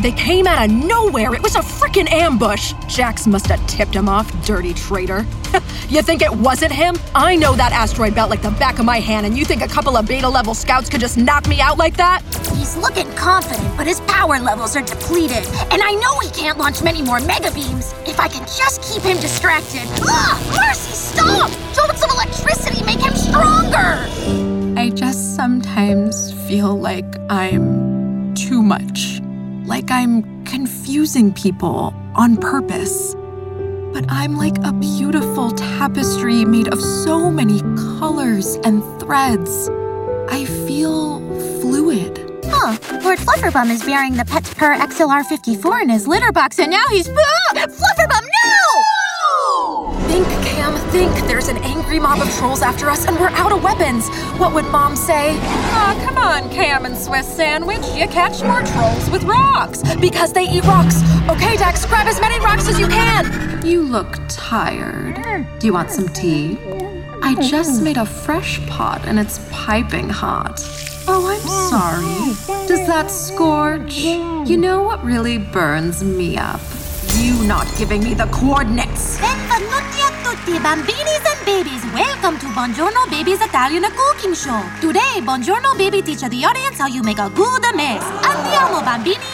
They came out of nowhere. It was a frickin' ambush. Jax must have tipped him off, dirty traitor. You think it wasn't him? I know that asteroid belt like the back of my hand, and you think a couple of beta-level scouts could just knock me out like that? He's looking confident, but his power levels are depleted. And I know he can't launch many more mega beams. If I can just keep him distracted. Mercy, stop! Jolts of electricity make him stronger! I just sometimes feel like I'm too much. Like I'm confusing people on purpose. But I'm like a beautiful tapestry made of so many colors and threads. I feel fluid. Lord Flufferbum is bearing the Pet Purr XLR54 in his litter box, and now he's... Flufferbum, no! Think, Cam, think. There's an angry mob of trolls after us, and we're out of weapons. What would Mom say? Oh, come on, Cam and Swiss Sandwich. You catch more trolls with rocks. Because they eat rocks. Okay, Dex, grab as many rocks as you can. You look tired. Do you want some tea? I just made a fresh pot, and it's piping hot. Oh, I'm sorry. Does that scorch? You know what really burns me up? You not giving me the coordinates. Benvenuti a tutti, bambinis and babies. Welcome to Buongiorno Baby's Italian cooking show. Today, Buongiorno Baby teaches the audience how you make a good mess. Andiamo, bambini